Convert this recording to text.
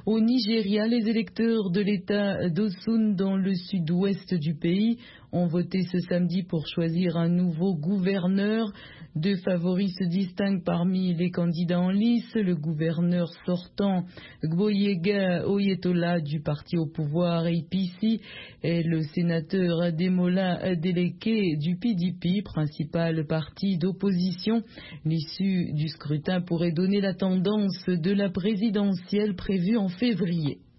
Au Nigeria, les électeurs de l'État d'Osun dans le sud-ouest du pays ont voté ce samedi pour choisir un nouveau gouverneur. Deux favoris se distinguent parmi les candidats en lice. Le gouverneur sortant, Gboyega Oyetola du parti au pouvoir APC, et le sénateur Ademola Adeleke du PDP, principal parti d'opposition. L'issue du scrutin pourrait donner la tendance de la présidentielle prévue en février.